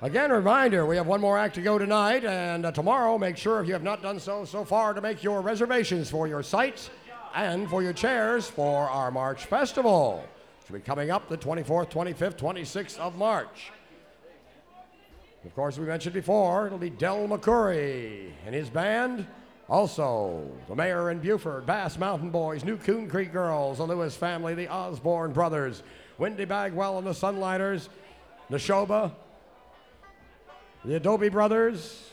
Again, a reminder, we have one more act to go tonight, and tomorrow, make sure if you have not done so far to make your reservations for your sites and for your chairs for our March Festival, which will be coming up the 24th, 25th, 26th of March. Of course, we mentioned before, it'll be Del McCoury and his band. Also, the Mayor and Buford, Bass Mountain Boys, New Coon Creek Girls, the Lewis family, the Osborne Brothers, Wendy Bagwell and the Sunlighters, Neshoba, the Adobe Brothers,